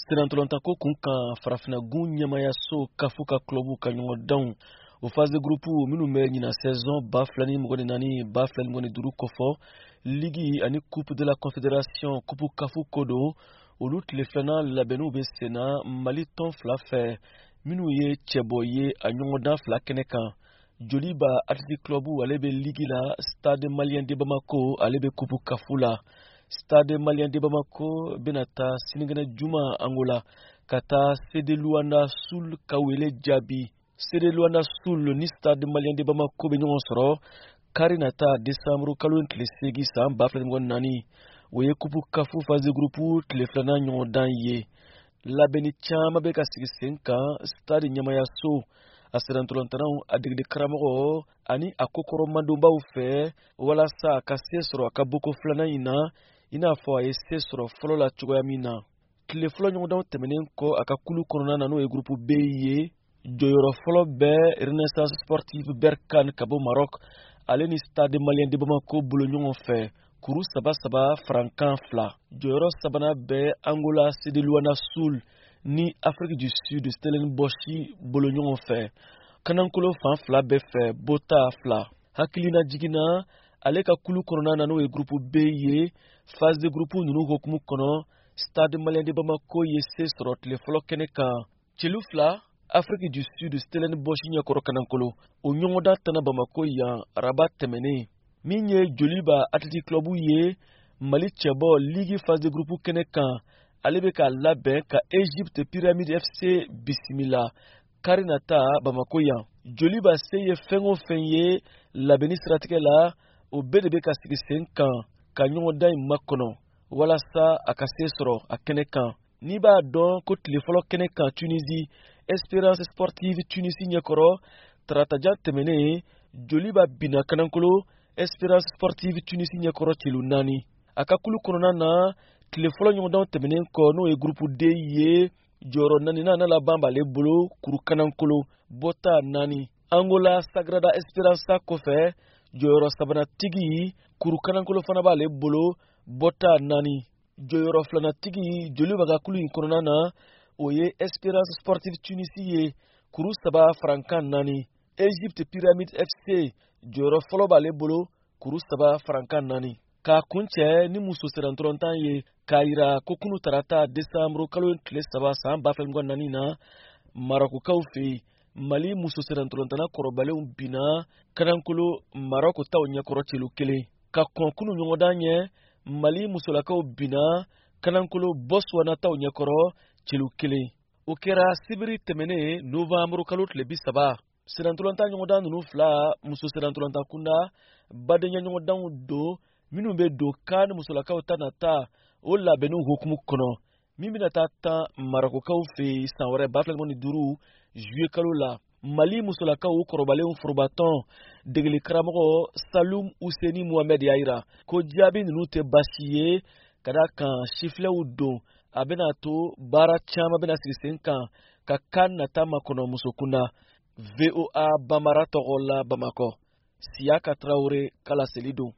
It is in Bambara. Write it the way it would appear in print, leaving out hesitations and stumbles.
Senantolantako kunkan farafinagun ɲɛmayaso kafu ka clubu ka ɲɔgɔndanw o phase de groupe minnu bɛ ɲina saison 2024-2025 kɔfɔ ligi ani coupe de la confédération coupe kafu ko don olu tile filanan labɛnniw bɛ senna Mali tɔn fila fɛ minnu ye cɛbɔ ye a ɲɔgɔndan fila kɛnɛ kan. Joliba Athletic Club ale bɛ ligi la, Stade Malien de Bamako ale bɛ coupe kafu la. Stade Malien de Bamako bɛna taa sinikɛnɛ juma Angola ka taa CD Luanda Sul ka wele jaabi. CD Luanda Sul ni Stade Malien de Bamako bɛ ɲɔgɔn sɔrɔ kari na taa décembre kalo tile 8 san 2024 o ye coupe kafu phase de groupe tile filanan ɲɔgɔndan ye. Labɛnni caman bɛ ka sigi sen kan stade ɲɛmayaso a serantolantanaw a degeli karamɔgɔ ani a kokɔrɔ mandonbaw fɛ walasa a ka se sɔrɔ a ka boko filanan in na i n'a fɔ a ye se sɔrɔ fɔlɔ la cogoya min na. Tile fɔlɔ ɲɔgɔndanw tɛmɛnen kɔ a ka kulu kɔnɔna na n'o ye groupe B ye jɔyɔrɔ fɔlɔ bɛ Renaissance Sportive Berkane ka bɔ Maroc ale ni Stade Malien de Bamako bolo ɲɔgɔn fɛ kuru 3-3 frankan 2. Jɔyɔrɔ sabanan bɛ Angola CD Luanda Sul ni Afrique du Sud Stellenbosch bolo ɲɔgɔn fɛ. Kanankolo fan fila bɛɛ fɛ Bota 2. Hakilina jiginna ale ka kulu kɔnɔna na n'o ye groupe B ye phase de groupe ninnu hokumu kɔnɔ Stade Malien de Bamako ye se sɔrɔ tile fɔlɔ kɛnɛ kan. Celu 2 Afrique du Sud Stellenbosch ɲɛkɔrɔ Kanankolo o ɲɔgɔndan tana Bamako yan araba tɛmɛnen min ye Joliba Athletic Club ye Mali cɛbɔ Ligue phase de groupe kɛnɛ kan ale bɛ ka labɛn ka Egypte Pyramide FC bisimila kari na taa Bamako yan. Joliba se ye fɛn o fɛn ye labɛnni siratigɛ la o bɛɛ de bɛ ka sigi sen kan ka ɲɔgɔndan in makɔnɔ walasa a ka se sɔrɔ a kɛnɛ kan. N'i b'a dɔn ko tile fɔlɔ kɛnɛ kan Tunisie Espérance Sportive Tunisie ɲɛkɔrɔ taratajan tɛmɛnen Joliba binna Kanankolo Espérance Sportive Tunisie ɲɛkɔrɔ celu 4. A ka kulu kɔnɔna na tile fɔlɔ ɲɔgɔndanw tɛmɛnen kɔ n'o ye groupe D ye jɔyɔrɔ 4nan laban b'ale bolo kuru Kanankolo Bota 4. Angola Sagrada Esperança kɔfɛ jɔyɔrɔ sabanatigi kuru Kanankolo fana b'ale bolo Bota 4. Jɔyɔrɔ filanatigi Joliba ka kulu in kɔnɔna na o ye Espérance Sportive Tunisie ye kuru 3 frankan 4. Egypte Pyramide FC jɔyɔrɔ fɔlɔ b'ale bolo kuru 3 frankan 4. K'a kuncɛ ni muso serantolontan ye k'a yira ko kunu tarata décembre kalo tile 3 san 2024 na Marokukaw fɛ Mali muso serantolontana kɔrɔbalenw binna Kanankolo Maroc taw ɲɛkɔrɔ celu 1. Ka kɔn kunu ɲɔgɔndan ɲɛ Mali musolakaw binna Kanankolo Botswana taw ɲɛkɔrɔ celu 1. O kɛra sibiri tɛmɛnen novembre kalo tile 30. Serantolontan ɲɔgɔndan ninnu fila muso serantolontan kunda badenya ɲɔgɔndanw don minnu bɛ don kan musolakaw ta na taa o labɛnniw hokumu kɔnɔ min bɛna taa tan Marokukaw fɛ san wɛrɛ 2025 juillet kalo la. Mali musolakaw kɔrɔbalenw forobatɔn degeli karamɔgɔ Salum Useni Mohamed y'a yira ko jaabi ninnu tɛ baasi ye ka da kan sifilɛw don a bɛna to baara caman bɛna sigi sen kan ka kan nata makɔnɔ muso kunda. VOA Bambara tɔgɔ la Bamakɔ Siyaka Traoré kala seli don.